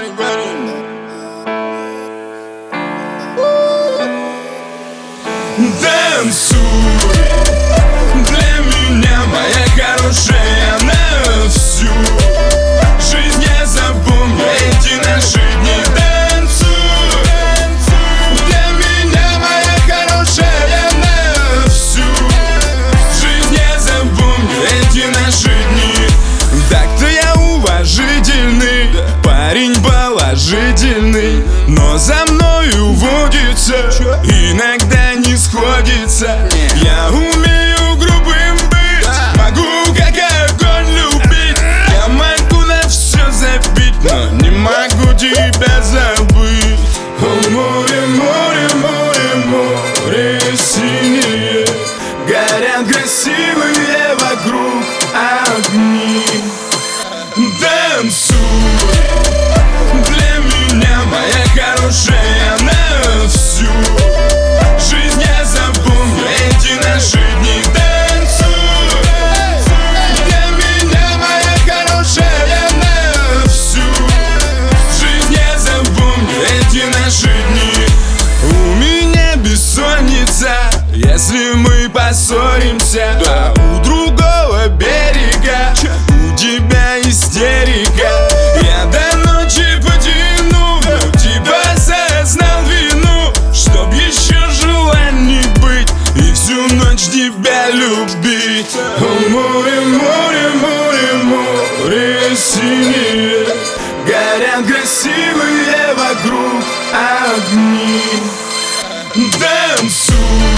Танцуй для меня, моя хорошая, на всю жизнь я запомню эти наши дни. Танцуй для меня, моя хорошая, на всю жизнь я запомню эти наши дни. Так-то я уважительный, парень положительный, но за мною водится, иногда не сходится. Я умею грубым быть, могу как огонь любить. Я могу на все забить, но не могу тебя забыть. О, море, море, море, море синее, горят красивые вокруг огни. Танцуй для меня, моя хорошая, на всю жизнь я запомню эти наши дни. Танцуй для меня, моя хорошая, на всю жизнь я запомню эти наши дни. У меня бессонница, если мы поссоримся, а у другого берега у тебя истерика. Я до ночи потяну, но тебя осознал вину, чтоб еще желаний быть и всю ночь тебя любить. О, море, море, море, море синее, горят красивые вокруг огни. Танцуй